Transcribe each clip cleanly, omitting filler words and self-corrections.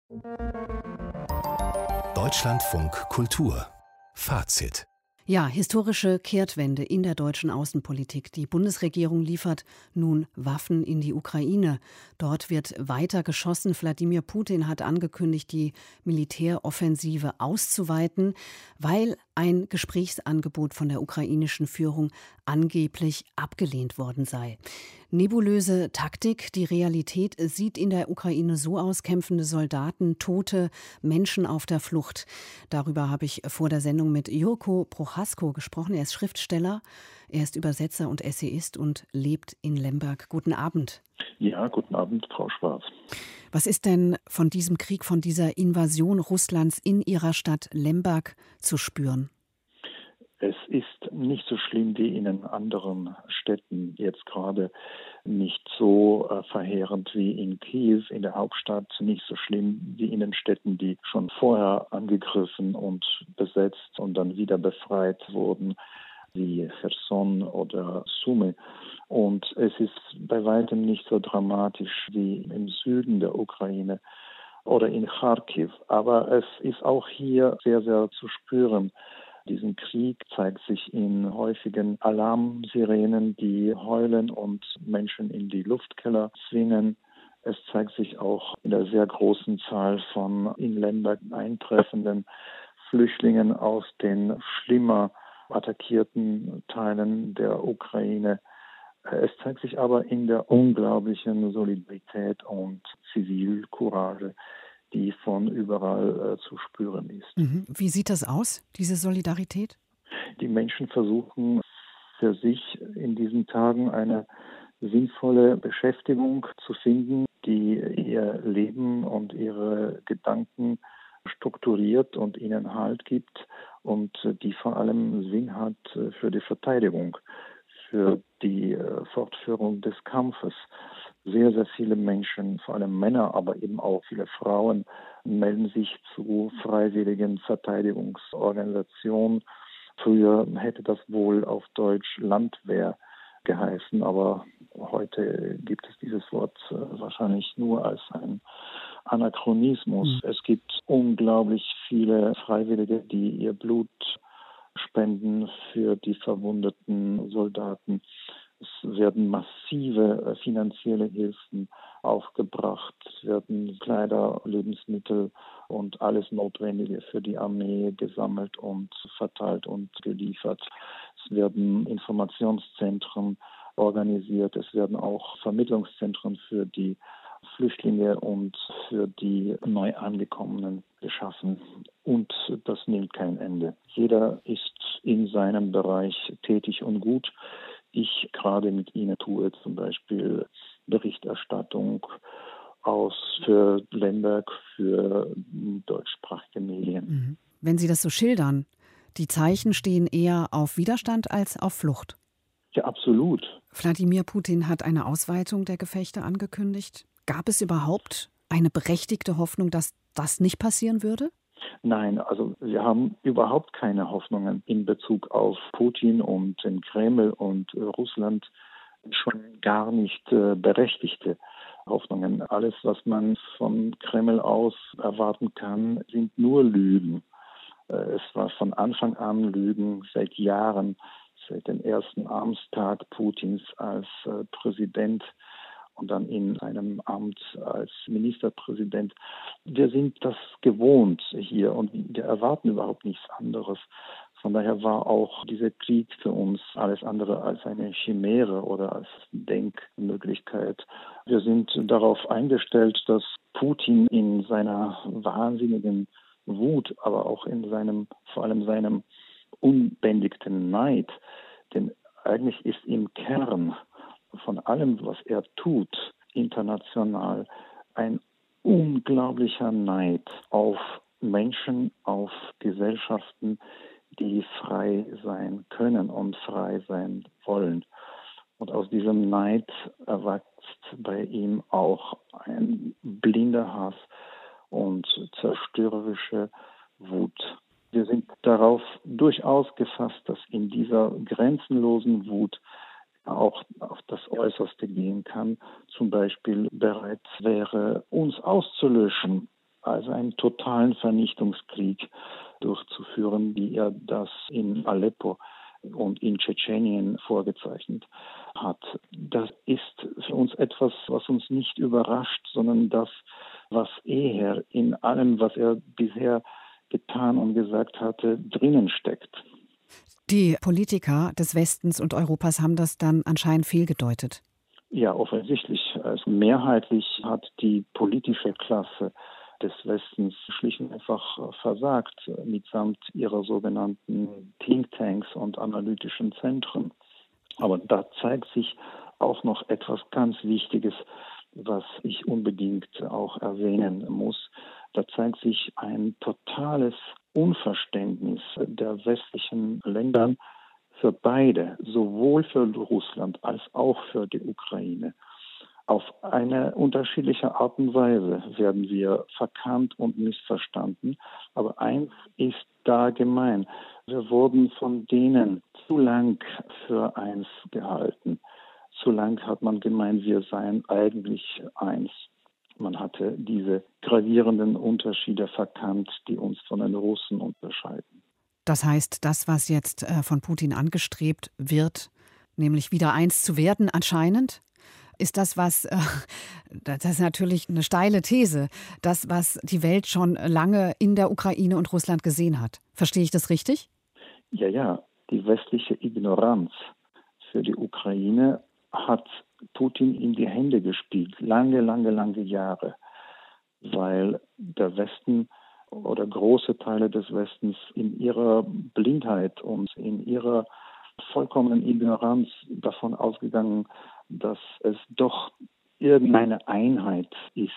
Deutschlandfunk Kultur Fazit. Ja, historische Kehrtwende in der deutschen Außenpolitik. Die Bundesregierung liefert nun Waffen in die Ukraine. Dort wird weiter geschossen. Wladimir Putin hat angekündigt, die Militäroffensive auszuweiten, weil ein Gesprächsangebot von der ukrainischen Führung angeblich abgelehnt worden sei. Nebulöse Taktik. Die Realität sieht in der Ukraine so aus: kämpfende Soldaten, tote Menschen auf der Flucht. Darüber habe ich vor der Sendung mit Jurko Prochasko gesprochen. Er ist Schriftsteller, er ist Übersetzer und Essayist und lebt in Lemberg. Guten Abend. Ja, guten Abend, Frau Schwarz. Was ist denn von diesem Krieg, von dieser Invasion Russlands in Ihrer Stadt Lemberg zu spüren? Es ist nicht so schlimm wie in den anderen Städten, jetzt gerade nicht so verheerend wie in Kiew, in der Hauptstadt, nicht so schlimm wie in den Städten, die schon vorher angegriffen und besetzt und dann wieder befreit wurden, wie Cherson oder Sumy. Und es ist bei weitem nicht so dramatisch wie im Süden der Ukraine oder in Kharkiv. Aber es ist auch hier sehr, sehr zu spüren. Diesen Krieg zeigt sich in häufigen Alarmsirenen, die heulen und Menschen in die Luftkeller zwingen. Es zeigt sich auch in der sehr großen Zahl von in Länder eintreffenden Flüchtlingen aus den schlimmer attackierten Teilen der Ukraine. Es zeigt sich aber in der unglaublichen Solidarität und Zivilcourage, die von überall zu spüren ist. Wie sieht das aus, diese Solidarität? Die Menschen versuchen für sich in diesen Tagen eine sinnvolle Beschäftigung zu finden, die ihr Leben und ihre Gedanken strukturiert und ihnen Halt gibt und die vor allem Sinn hat für die Verteidigung, für die Fortführung des Kampfes. Sehr, sehr viele Menschen, vor allem Männer, aber eben auch viele Frauen, melden sich zu freiwilligen Verteidigungsorganisationen. Früher hätte das wohl auf Deutsch Landwehr geheißen, aber heute gibt es dieses Wort wahrscheinlich nur als ein Anachronismus. Es gibt unglaublich viele Freiwillige, die ihr Blut spenden für die verwundeten Soldaten. Es werden massive finanzielle Hilfen aufgebracht, es werden Kleider, Lebensmittel und alles Notwendige für die Armee gesammelt und verteilt und geliefert. Es werden Informationszentren organisiert, es werden auch Vermittlungszentren für die Flüchtlinge und für die neu angekommenen geschaffen. Und das nimmt kein Ende. Jeder ist in seinem Bereich tätig und gut. Ich gerade mit Ihnen tue zum Beispiel Berichterstattung für Lemberg, für deutschsprachige Medien. Wenn Sie das so schildern, die Zeichen stehen eher auf Widerstand als auf Flucht. Ja, absolut. Wladimir Putin hat eine Ausweitung der Gefechte angekündigt. Gab es überhaupt eine berechtigte Hoffnung, dass das nicht passieren würde? Nein, also wir haben überhaupt keine Hoffnungen in Bezug auf Putin und den Kreml und Russland, schon gar nicht berechtigte Hoffnungen. Alles, was man von Kreml aus erwarten kann, sind nur Lügen. Es war von Anfang an Lügen, seit Jahren, seit dem ersten Amtstag Putins als Präsident und dann in einem Amt als Ministerpräsident. Wir sind das gewohnt hier und wir erwarten überhaupt nichts anderes. Von daher war auch dieser Krieg für uns alles andere als eine Chimäre oder als Denkmöglichkeit. Wir sind darauf eingestellt, dass Putin in seiner wahnsinnigen Wut, aber auch in vor allem seinem unbändigten Neid, denn eigentlich ist im Kern von allem, was er tut, international, ein unglaublicher Neid auf Menschen, auf Gesellschaften, die frei sein können und frei sein wollen. Und aus diesem Neid erwächst bei ihm auch ein blinder Hass und zerstörerische Wut. Wir sind darauf durchaus gefasst, dass in dieser grenzenlosen Wut auch auf das Äußerste gehen kann, zum Beispiel bereit wäre, uns auszulöschen, also einen totalen Vernichtungskrieg durchzuführen, wie er das in Aleppo und in Tschetschenien vorgezeichnet hat. Das ist für uns etwas, was uns nicht überrascht, sondern das, was eher in allem, was er bisher getan und gesagt hatte, drinnen steckt. Die Politiker des Westens und Europas haben das dann anscheinend fehlgedeutet. Ja, offensichtlich. Also mehrheitlich hat die politische Klasse des Westens schlicht und einfach versagt, mitsamt ihrer sogenannten Thinktanks und analytischen Zentren. Aber da zeigt sich auch noch etwas ganz Wichtiges, was ich unbedingt auch erwähnen muss. Da zeigt sich ein totales Unverständnis der westlichen Länder für beide, sowohl für Russland als auch für die Ukraine. Auf eine unterschiedliche Art und Weise werden wir verkannt und missverstanden. Aber eins ist da gemein. Wir wurden von denen zu lang für eins gehalten. Zu lang hat man gemeint, wir seien eigentlich eins. Man hatte diese gravierenden Unterschiede verkannt, die uns von den Russen unterscheiden. Das heißt, das, was jetzt von Putin angestrebt wird, nämlich wieder eins zu werden anscheinend, ist das, das ist natürlich eine steile These, das, was die Welt schon lange in der Ukraine und Russland gesehen hat. Verstehe ich das richtig? Ja, die westliche Ignoranz für die Ukraine hat Putin in die Hände gespielt, lange Jahre, weil der Westen oder große Teile des Westens in ihrer Blindheit und in ihrer vollkommenen Ignoranz davon ausgegangen, dass es doch irgendeine Einheit ist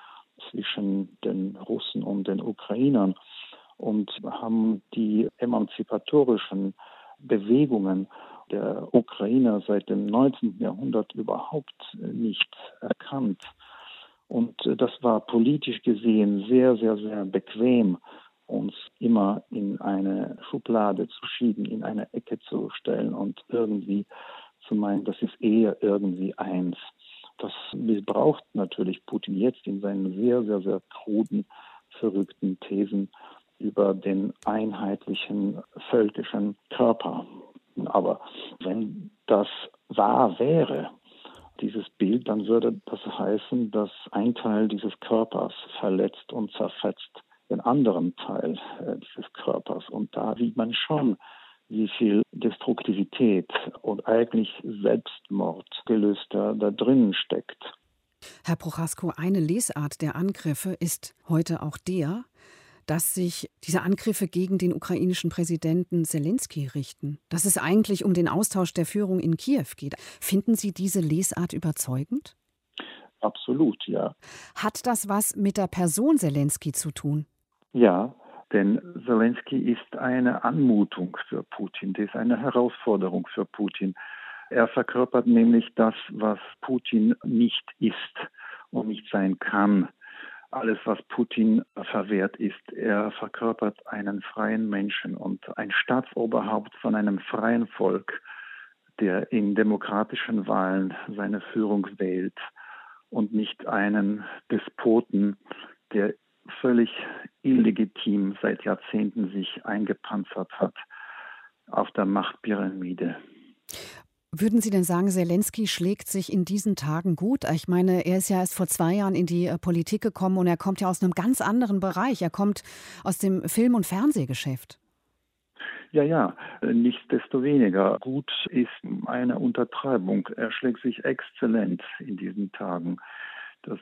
zwischen den Russen und den Ukrainern und haben die emanzipatorischen Bewegungen der Ukrainer seit dem 19. Jahrhundert überhaupt nicht erkannt. Und das war politisch gesehen sehr bequem, uns immer in eine Schublade zu schieben, in eine Ecke zu stellen und irgendwie zu meinen, das ist eher irgendwie eins. Das missbraucht natürlich Putin jetzt in seinen sehr kruden, verrückten Thesen über den einheitlichen völkischen Körper. Aber wenn das wahr wäre, dieses Bild, dann würde das heißen, dass ein Teil dieses Körpers verletzt und zerfetzt den anderen Teil dieses Körpers. Und da sieht man schon, wie viel Destruktivität und eigentlich Selbstmordgelüster da drinnen steckt. Herr Prochaska, eine Lesart der Angriffe ist heute auch der, dass sich diese Angriffe gegen den ukrainischen Präsidenten Selenskyj richten, dass es eigentlich um den Austausch der Führung in Kiew geht. Finden Sie diese Lesart überzeugend? Absolut, ja. Hat das was mit der Person Selenskyj zu tun? Ja, denn Selenskyj ist eine Anmutung für Putin, das ist eine Herausforderung für Putin. Er verkörpert nämlich das, was Putin nicht ist und nicht sein kann. Alles, was Putin verwehrt ist. Er verkörpert einen freien Menschen und ein Staatsoberhaupt von einem freien Volk, der in demokratischen Wahlen seine Führung wählt und nicht einen Despoten, der völlig illegitim seit Jahrzehnten sich eingepanzert hat auf der Machtpyramide. Würden Sie denn sagen, Selenskyj schlägt sich in diesen Tagen gut? Ich meine, er ist ja erst vor 2 Jahren in die Politik gekommen und er kommt ja aus einem ganz anderen Bereich. Er kommt aus dem Film- und Fernsehgeschäft. Ja, nichtsdestoweniger. Gut ist eine Untertreibung. Er schlägt sich exzellent in diesen Tagen. Das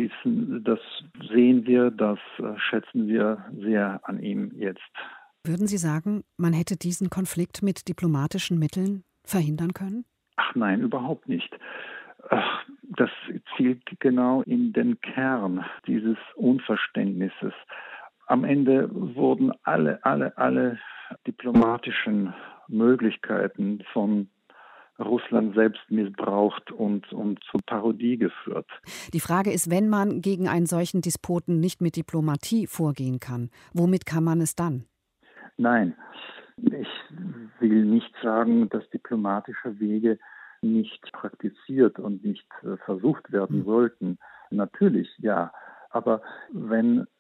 sehen wir, das schätzen wir sehr an ihm jetzt. Würden Sie sagen, man hätte diesen Konflikt mit diplomatischen Mitteln verhindern können? Ach nein, überhaupt nicht. Das zielt genau in den Kern dieses Unverständnisses. Am Ende wurden alle diplomatischen Möglichkeiten von Russland selbst missbraucht und zur Parodie geführt. Die Frage ist, wenn man gegen einen solchen Despoten nicht mit Diplomatie vorgehen kann, womit kann man es dann? Nein, ich will nicht sagen, dass diplomatische Wege nicht praktiziert und nicht versucht werden sollten. Natürlich, ja. Aber wenn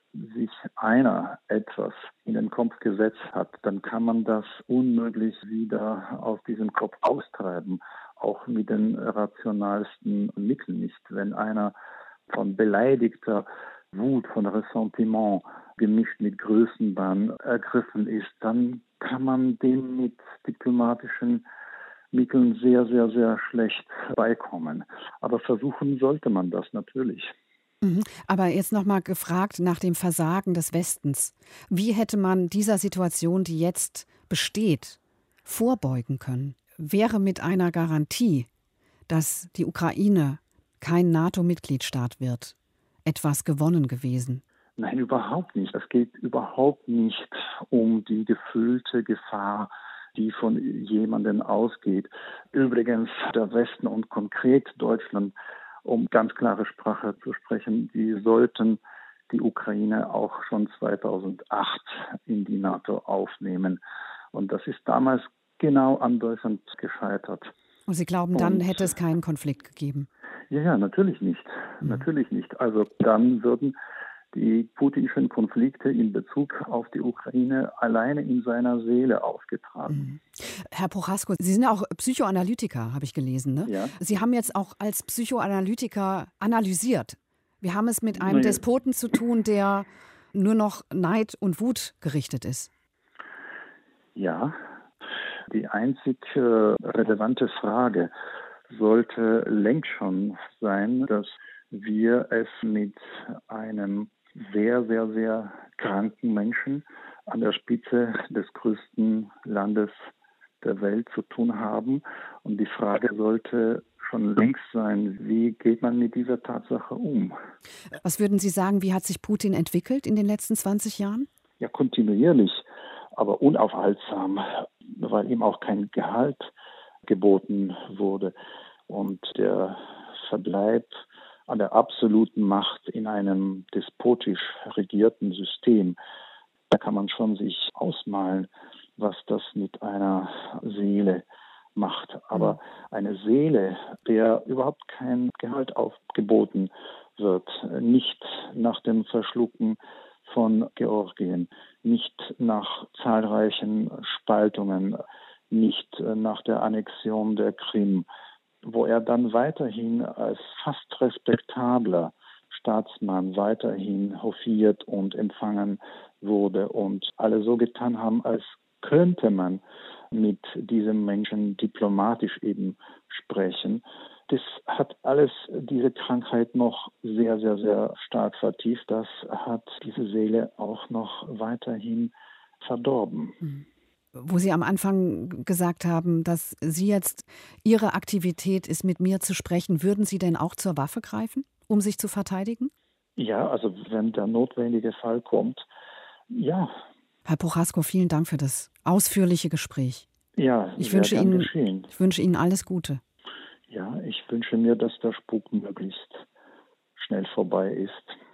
sich einer etwas in den Kopf gesetzt hat, dann kann man das unmöglich wieder aus diesem Kopf austreiben, auch mit den rationalsten Mitteln nicht. Wenn einer von beleidigter Wut, von Ressentiment gemischt mit Größenwahn ergriffen ist, dann kann man dem mit diplomatischen Mitteln sehr, sehr, sehr schlecht beikommen. Aber versuchen sollte man das natürlich. Aber jetzt nochmal gefragt nach dem Versagen des Westens. Wie hätte man dieser Situation, die jetzt besteht, vorbeugen können? Wäre mit einer Garantie, dass die Ukraine kein NATO-Mitgliedstaat wird, etwas gewonnen gewesen? Nein, überhaupt nicht. Es geht überhaupt nicht um die gefühlte Gefahr, die von jemandem ausgeht. Übrigens, der Westen und konkret Deutschland, um ganz klare Sprache zu sprechen, die sollten die Ukraine auch schon 2008 in die NATO aufnehmen. Und das ist damals genau an Deutschland gescheitert. Und Sie glauben, dann hätte es keinen Konflikt gegeben? Ja, natürlich nicht. Natürlich nicht. Also dann würden die putinschen Konflikte in Bezug auf die Ukraine alleine in seiner Seele aufgetragen. Herr Prochaska, Sie sind ja auch Psychoanalytiker, habe ich gelesen, ne? Ja. Sie haben jetzt auch als Psychoanalytiker analysiert. Wir haben es mit einem Despoten zu tun, der nur noch Neid und Wut gerichtet ist. Ja, die einzig relevante Frage sollte längst schon sein, dass wir es mit einem sehr, sehr, sehr kranken Menschen an der Spitze des größten Landes der Welt zu tun haben. Und die Frage sollte schon längst sein, wie geht man mit dieser Tatsache um? Was würden Sie sagen, wie hat sich Putin entwickelt in den letzten 20 Jahren? Ja, kontinuierlich, aber unaufhaltsam, weil ihm auch kein Gehalt geboten wurde. Und der Verbleib an der absoluten Macht in einem despotisch regierten System, da kann man schon sich ausmalen, was das mit einer Seele macht. Aber eine Seele, der überhaupt kein Gehalt aufgeboten wird, nicht nach dem Verschlucken von Georgien, nicht nach zahlreichen Spaltungen, nicht nach der Annexion der Krim, wo er dann weiterhin als fast respektabler Staatsmann weiterhin hofiert und empfangen wurde und alle so getan haben, als könnte man mit diesem Menschen diplomatisch eben sprechen. Das hat alles diese Krankheit noch sehr, sehr, sehr stark vertieft. Das hat diese Seele auch noch weiterhin verdorben. Wo Sie am Anfang gesagt haben, dass Sie jetzt, Ihre Aktivität ist, mit mir zu sprechen, würden Sie denn auch zur Waffe greifen, um sich zu verteidigen? Ja, also wenn der notwendige Fall kommt, ja. Herr Prochaska, vielen Dank für das ausführliche Gespräch. Ja, ich wünsche Ihnen alles Gute. Ja, ich wünsche mir, dass der Spuk möglichst schnell vorbei ist.